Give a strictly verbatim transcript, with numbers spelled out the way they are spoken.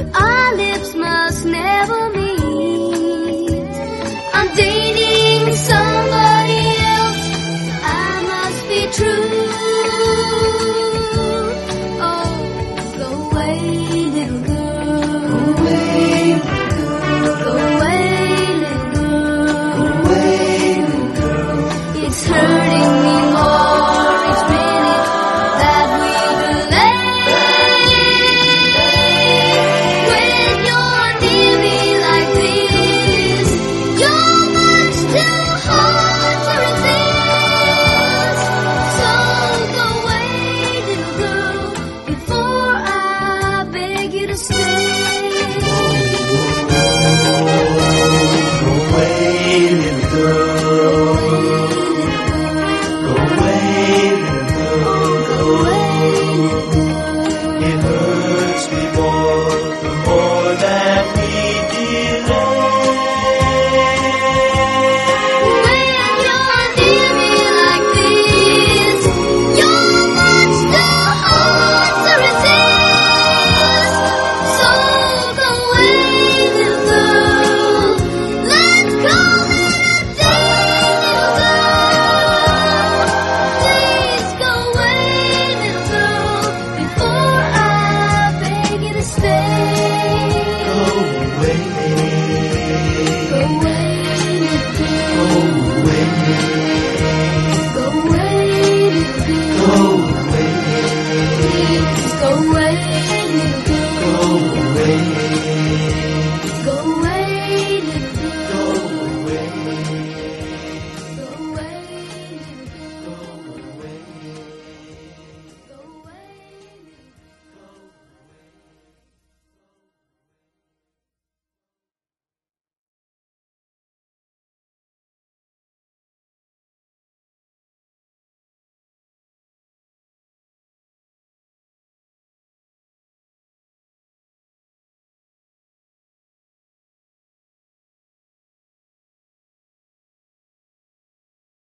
but our lips must never meet. I'm dating somebody else, I must be true. Oh, go away, little girl. Go away, little girl. Go away, little girl. Go away, little girl. It's hurting me more each minute that we delay. When you're near me like this, you're much too hard to resist. So go away, little girl, before I beg you to stay. Go away, little girl. Go away, little girl. It hurts me more the more that we delay. When you're near me like this, you're much too hard to resist. So go away, little girl. Let's call it a day, little girl. Please go away, little girl, before I beg you to stay. Go away. Go away, little girl. Go away. Go away, little girl. Go away. Please go away, little girl. Go away.